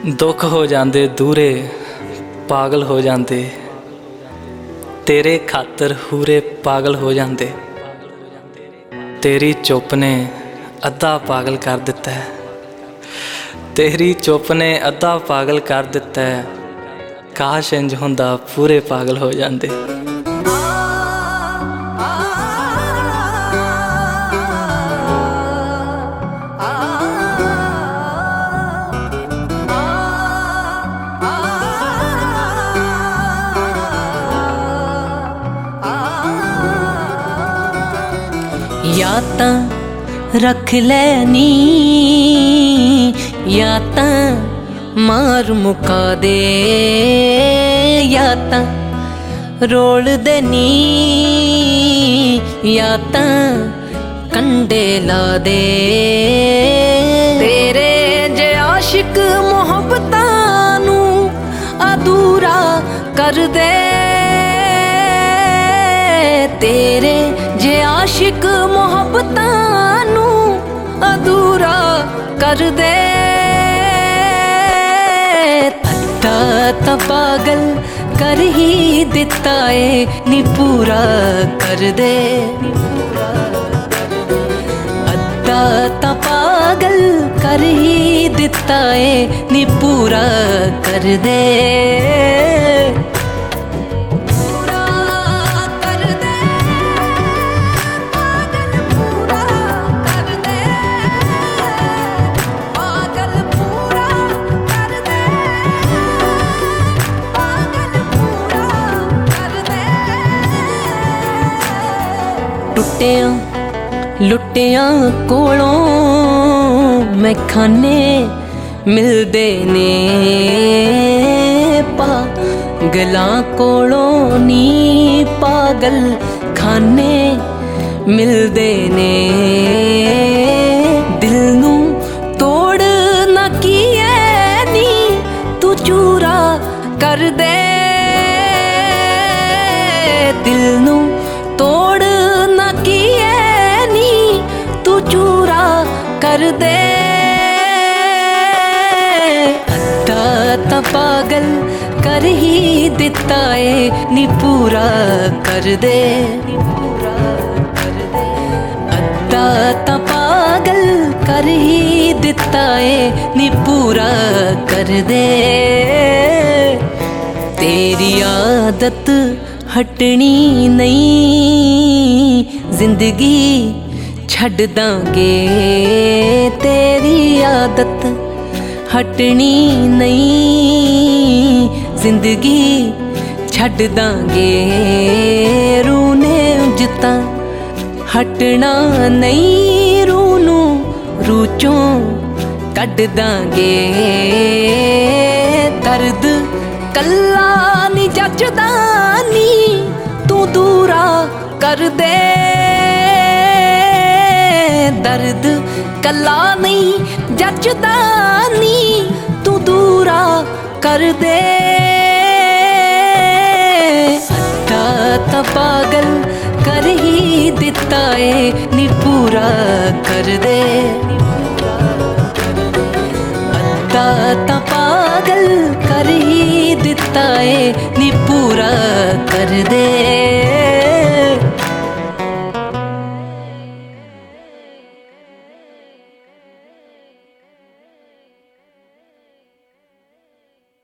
दुख हो जाते दूरे पागल हो जाते, तेरे खातर हूरे पागल हो जाते। तेरी चुप ने अद्धा पागल कर दिता है, तेरी चुप ने अद्धा पागल कर दिता है। काश इंज हुंदा पूरे पागल हो जाते। या तां रख लैनी या तां मार मुका दे, या तां रोल देनी या तां कंडे ला दे। तेरे जे आशिक मुहब्बतां नू अधूरा कर दे, तेरे जे आशिक मुहब्बतां नू अधूरा कर दे। अद्धा तां पागल कर ही दिता है नी पूरा कर दे। अद्धा तां पागल कर ही दिता है नी पूरा कर दे। टुटिया लुटिया कोलों मैं खाने मिलदे ने, पागलां कोलों नी पागल खाने मिलदे ने। दिल नू तोड़ ना कीए नी तू चूरा कर दे, दिल नू तोड़ ना कीए नी तू चूरा कर दे। अद्धा तां पागल कर ही दिता है नी पूरा कर दे। अद्धा तां पागल कर ही दिता है नी पूरा कर दे। तेरी आदत हटनी नहीं जिंदगी छड्ड दांगे, तेरी आदत हटनी नहीं जिंदगी छड्ड दांगे। रूने उजता हटना नहीं, रूनू रूचों कड्ड दांगे। दर्द कल्ला नी जचदा नी तू दूरा कर दे, दर्द कल्ला नहीं जचदा नी तू दूरा कर दे। अद्धा तां पागल कर ही दिता है नी पूरा कर दे। अद्धा तां पागल कर ही दिता है नी पूरा कर दे।